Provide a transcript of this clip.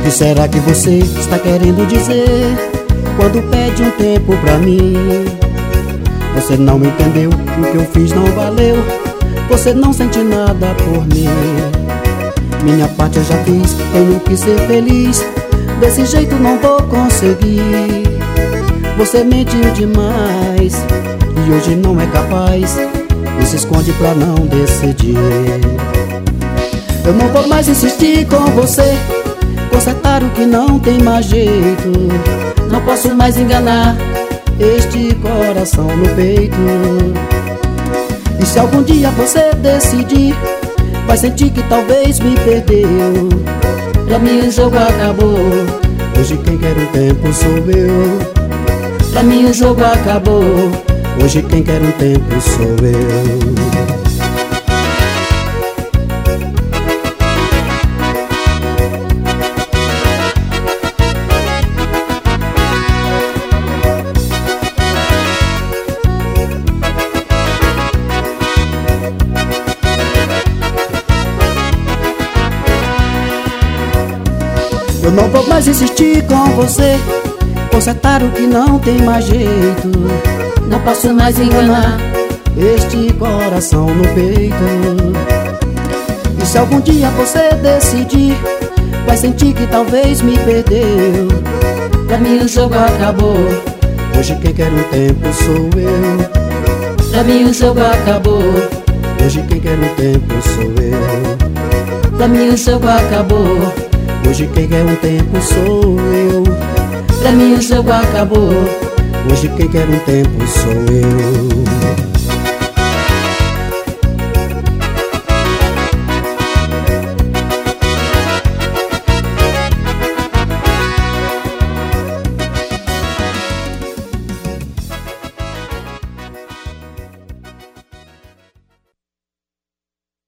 que será que você está querendo dizer quando pede um tempo pra mim? Você não entendeu, o que eu fiz não valeu, você não sente nada por mim. Minha parte eu já fiz, tenho que ser feliz, desse jeito não vou conseguir. Você mentiu demais e hoje não é capaz, e se esconde pra não decidir. Eu não vou mais insistir com você, consertar o que não tem mais jeito. Não posso mais enganar este coração no peito. E se algum dia você decidir, vai sentir que talvez me perdeu. Pra mim o jogo acabou, hoje quem quer um tempo sou eu. Pra mim o jogo acabou, hoje quem quer um tempo sou eu. Eu não vou mais insistir com você, consertar o que não tem mais jeito. Não posso mais enganar este coração no peito. E se algum dia você decidir, vai sentir que talvez me perdeu. Pra mim o jogo acabou, hoje quem quer um tempo sou eu. pra mim o jogo acabou, hoje quem quer um tempo sou eu. pra mim o jogo acabou, hoje quem quer um tempo sou eu. pra mim o jogo acabou, hoje quem quer um tempo sou eu.